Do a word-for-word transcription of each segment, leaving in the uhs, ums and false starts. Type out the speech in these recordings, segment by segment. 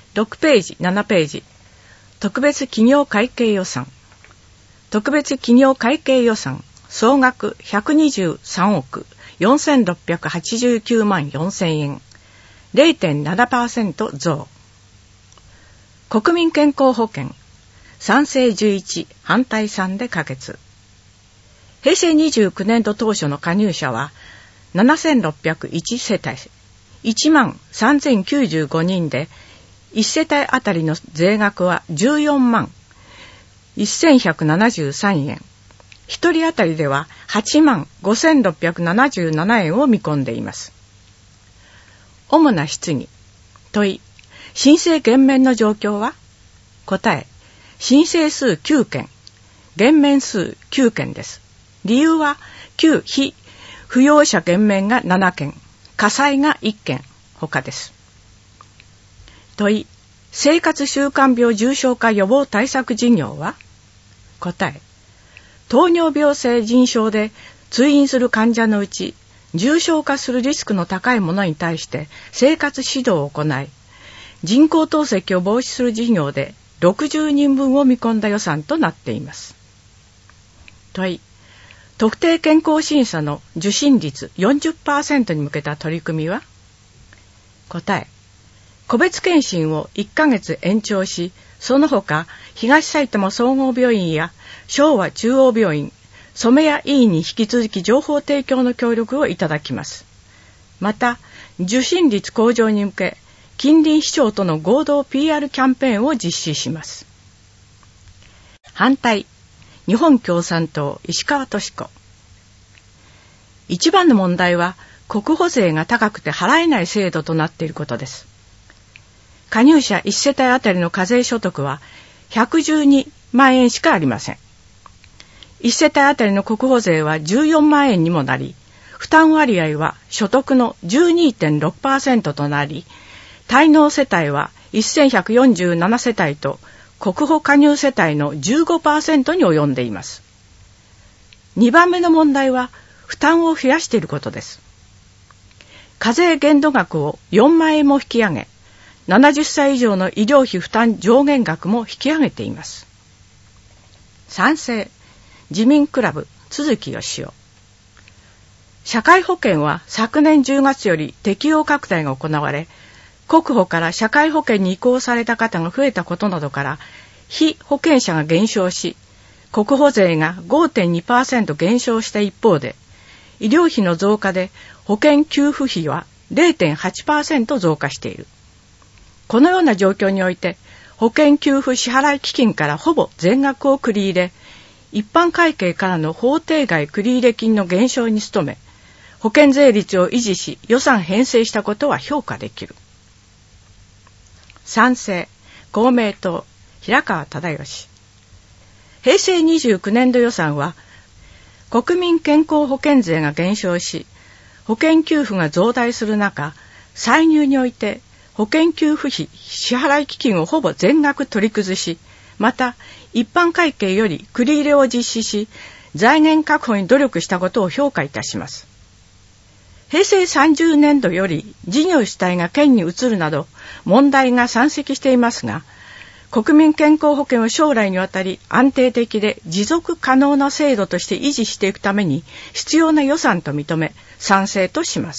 ろくページ、ななページ。特別企業会計予算。特別企業会計予算、総額ひゃくにじゅうさんおくよんせんろっぴゃくはちじゅうきゅうまんよんせんえん。れいてんななパーセント 増。国民健康保険。賛成じゅういち、反対さんで可決。平成にじゅうきゅうねん度当初の加入者はななせんろっぴゃくいち世帯、いちまんさんぜんきゅうじゅうごにんで、いち世帯あたりの税額はじゅうよんまんせんひゃくななじゅうさんえん。ひとりあたりでははちまんごせんろっぴゃくななじゅうななえんを見込んでいます。主な質疑。問い。申請減免の状況は？答え。申請数きゅうけん、減免数きゅうけんです。理由は、旧非扶養者減免がななけん、火災がいっけん、他です。問い。生活習慣病重症化予防対策事業は？答え。糖尿病性腎症で通院する患者のうち、重症化するリスクの高い者に対して生活指導を行い、人工透析を防止する事業でろくじゅうにんぶんを見込んだ予算となっています。問い。特定健康審査の受診率 よんじゅっパーセント に向けた取り組みは？答え。個別検診をいっかげつ延長し、その他、東埼玉総合病院や昭和中央病院、染谷医院に引き続き情報提供の協力をいただきます。また、受診率向上に向け、近隣市町との合同 ピーアール キャンペーンを実施します。反対。日本共産党石川敏子。一番の問題は、国保税が高くて払えない制度となっていることです。加入者いち世帯あたりの課税所得はひゃくじゅうにまんえんしかありません。いち世帯あたりの国保税はじゅうよんまんえんにもなり、負担割合は所得の じゅうにてんろくパーセント となり、滞納世帯はせんひゃくよんじゅうなな世帯と国保加入世帯の じゅうごパーセント に及んでいます。にばんめの問題は負担を増やしていることです。課税限度額をよんまんえんも引き上げ、ななじゅっさい以上の医療費負担上限額も引き上げています。賛成。自民クラブ都築義雄。社会保険は昨年じゅうがつより適用拡大が行われ、国保から社会保険に移行された方が増えたことなどから、被保険者が減少し、国保税が ごてんにパーセント 減少した一方で、医療費の増加で保険給付費は れいてんはちパーセント 増加している。このような状況において、保険給付支払い基金からほぼ全額を繰り入れ、一般会計からの法定外繰入金の減少に努め、保険税率を維持し予算編成したことは評価できる。賛成。公明党平川忠義。平成にじゅうきゅうねん度予算は、国民健康保険税が減少し、保険給付が増大する中、歳入において保険給付費支払い基金をほぼ全額取り崩し、また一般会計より繰り入れを実施し、財源確保に努力したことを評価いたします。平成さんじゅうねん度より事業主体が県に移るなど問題が山積していますが、国民健康保険を将来にわたり安定的で持続可能な制度として維持していくために必要な予算と認め賛成とします。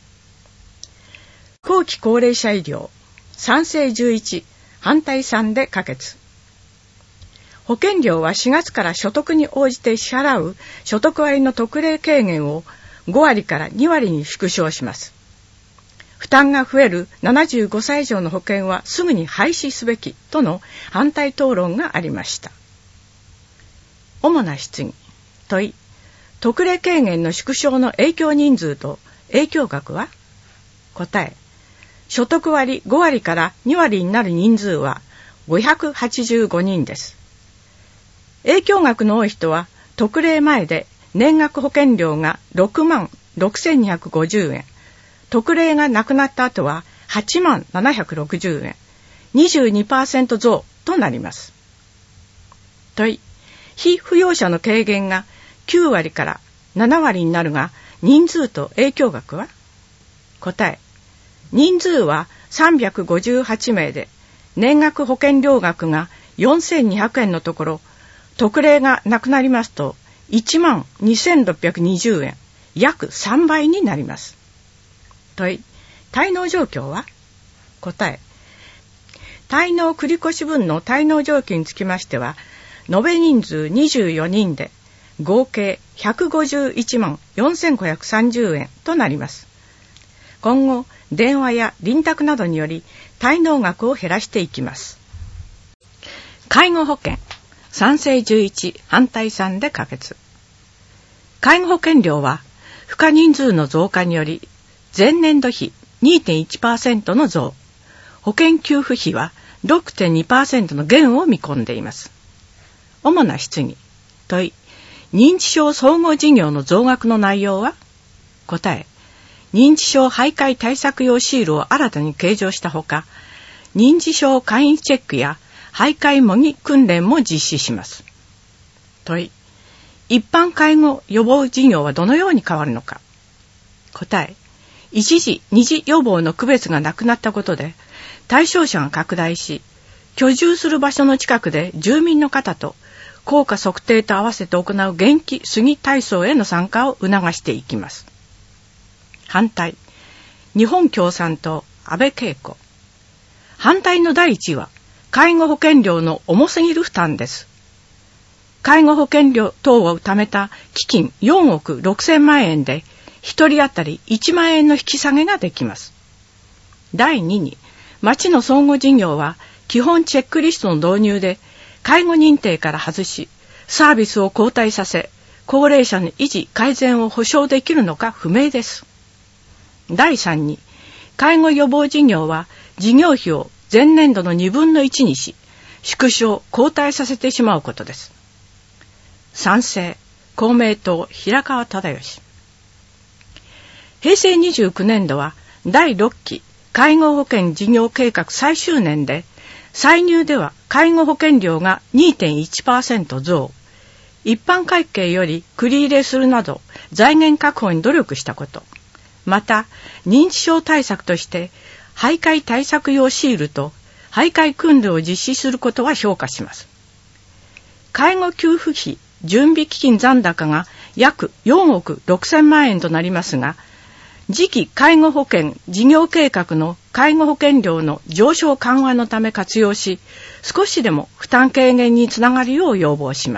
後期高齢者医療、賛成じゅういち、反対さんで可決。保険料はしがつから所得に応じて支払う所得割の特例軽減をごわりからにわりに縮小します。負担が増えるななじゅうごさい以上の保険はすぐに廃止すべきとの反対討論がありました。主な質疑。問い。特例軽減の縮小の影響人数と影響額は？答え。所得割ごわりからにわりになる人数はごひゃくはちじゅうごにんです。影響額の多い人は特例前で年額保険料がろくまんろくせんにひゃくごじゅうえん、特例がなくなった後ははちまんななひゃくろくじゅうえん、にじゅうにパーセント 増となります。問い。被扶養者の軽減がきゅうわりからななわりになるが、人数と影響額は？答え。人数はさんびゃくごじゅうはちめいで、 年額保険料額がよんせんにひゃくえんのところ、特例がなくなりますといちまんにせんろっぴゃくにじゅうえん、約さんばいになります。問い、滞納状況は？答え、滞納繰越分の滞納状況につきましては、延べ人数にじゅうよにんで合計ひゃくごじゅういちまんよんせんごひゃくさんじゅうえんとなります。今後、電話や臨宅などにより滞納額を減らしていきます。介護保険、賛成じゅういち、反対さんで可決。介護保険料は、付加人数の増加により、前年度比 にてんいちパーセント の増、保険給付費は ろくてんにパーセント の減を見込んでいます。主な質疑、問い、認知症総合事業の増額の内容は？答え、認知症徘徊対策用シールを新たに計上したほか、認知症簡易チェックや徘徊模擬訓練も実施します。問い、一般介護予防事業はどのように変わるのか？答え、一時、二次予防の区別がなくなったことで、対象者が拡大し、居住する場所の近くで住民の方と効果測定と合わせて行う元気過ぎ体操への参加を促していきます。反対、日本共産党、安倍恵子。反対の第一は、介護保険料の重すぎる負担です。介護保険料等を貯めた基金よんおくろくせんまんえんで、一人当たりいちまんえんの引き下げができます。第二に、町の総合事業は基本チェックリストの導入で介護認定から外し、サービスを後退させ、高齢者の維持改善を保証できるのか不明です。第三に、介護予防事業は事業費を前年度のにぶんのいちにし、縮小後退させてしまうことです。賛成、公明党、平川忠義。平成にじゅうきゅうねんどはだいろっき介護保険事業計画最終年で、歳入では介護保険料が にてんいちパーセント 増、一般会計より繰り入れするなど財源確保に努力したこと、また認知症対策として徘徊対策用シールと徘徊訓練を実施することは評価します。介護給付費準備基金残高が約よんおくろくせんまんえんとなりますが、次期介護保険事業計画の介護保険料の上昇緩和のため活用し、少しでも負担軽減につながるよう要望します。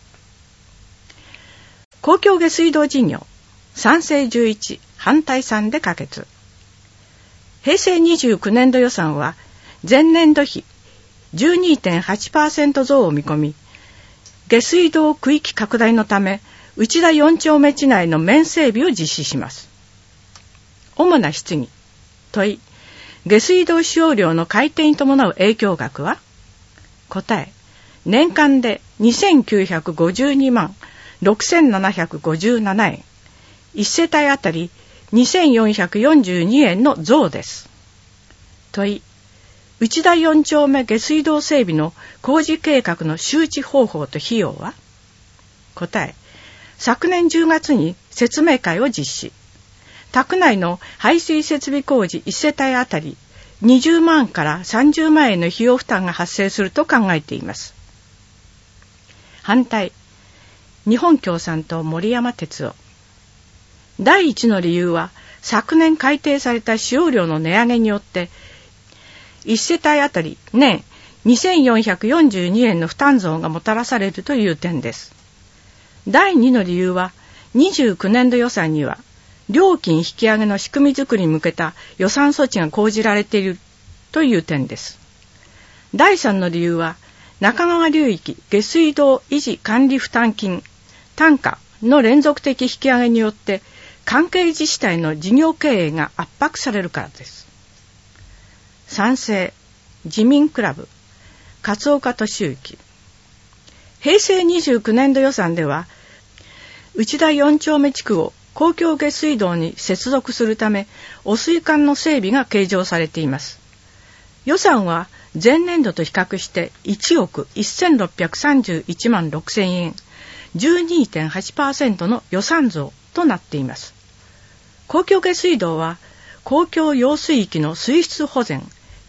公共下水道事業、賛成じゅういち、反対さんで可決。平成にじゅうきゅうねんど予算は前年度比 じゅうにてんはちパーセント 増を見込み、下水道区域拡大のため内田よん丁目地内の面整備を実施します。主な質疑、問い、下水道使用量の改定に伴う影響額は？答え、年間でにせんきゅうひゃくごじゅうにまんろくせんななひゃくごじゅうななえん、いち世帯あたりにせんよんひゃくよんじゅうにえんの増です。問い、内田よん丁目下水道整備の工事計画の周知方法と費用は？答え、昨年じゅうがつに説明会を実施。宅内の排水設備工事いち世帯あたりにじゅうまんからさんじゅうまんえんの費用負担が発生すると考えています。反対、日本共産党森山哲夫。第一の理由は、昨年改定された使用量の値上げによって、いち世帯あたり年にせんよんひゃくよんじゅうにえんの負担増がもたらされるという点です。第二の理由は、にじゅうきゅうねんど予算には、料金引き上げの仕組み作りに向けた予算措置が講じられているという点です。第三の理由は、中川流域下水道維持管理負担金単価の連続的引き上げによって関係自治体の事業経営が圧迫されるからです。賛成、自民クラブ、勝岡俊之。平成にじゅうきゅうねんど予算では、内田よん丁目地区を公共下水道に接続するため、汚水管の整備が計上されています。予算は前年度と比較していちおくせんろっぴゃくさんじゅういちまんろくせんえん、じゅうにてんはちパーセント の予算増となっています。公共下水道は公共用水域の水質保全、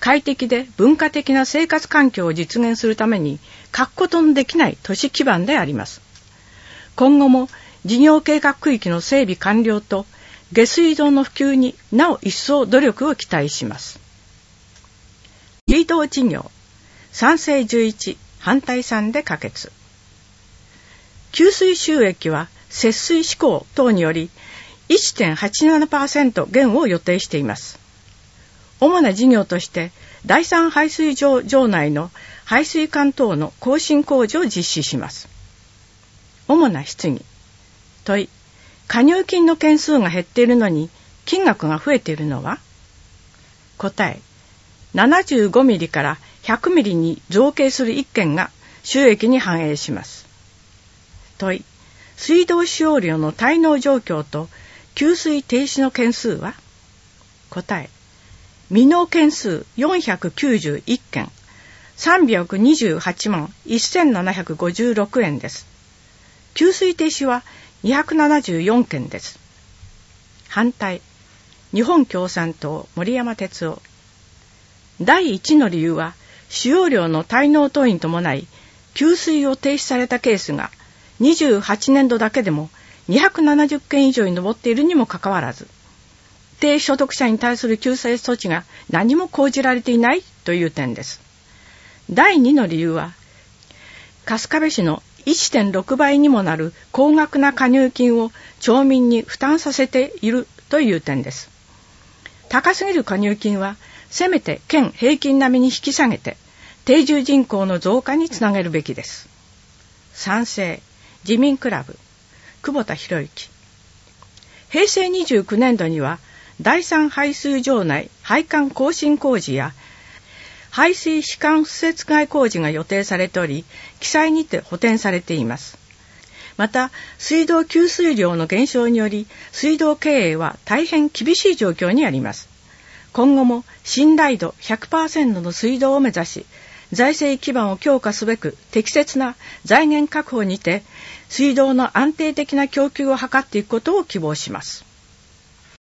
快適で文化的な生活環境を実現するために欠くことのできない都市基盤であります。今後も事業計画区域の整備完了と下水道の普及になお一層努力を期待します。水道事業、賛成じゅういち、反対さんで可決。給水収益は節水施行等により いってんはちななパーセント 減を予定しています。主な事業として第三排水場場内の排水管等の更新工事を実施します。主な質疑。問い。加入金の件数が減っているのに金額が増えているのは？答え。ななじゅうごミリからひゃくミリに増計するいっけんが収益に反映します。問い。水道使用量の滞納状況と給水停止の件数は？答え。未納件数よんひゃくきゅうじゅういっけん、さんびゃくにじゅうはちまんせんななひゃくごじゅうろくえんです。給水停止はにひゃくななじゅうよんけんです。反対。日本共産党森山哲夫。だいいちの理由は使用量の滞納等に伴い給水を停止されたケースがにじゅうはちねんどだけでもにひゃくななじゅっけん以上に上っているにもかかわらず、低所得者に対する救済措置が何も講じられていないという点です。だいにの理由は春日部市の いってんろくばいにもなる高額な加入金を町民に負担させているという点です。高すぎる加入金はせめて県平均並みに引き下げて定住人口の増加につなげるべきです。賛成。自民クラブ久保田博之。へいせいにじゅうきゅうねんどには第三排水場内配管更新工事や排水弛緩施設外工事が予定されており、記載にて補填されています。また、水道給水量の減少により、水道経営は大変厳しい状況にあります。今後も信頼度 ひゃくパーセント の水道を目指し、財政基盤を強化すべく適切な財源確保にて、水道の安定的な供給を図っていくことを希望します。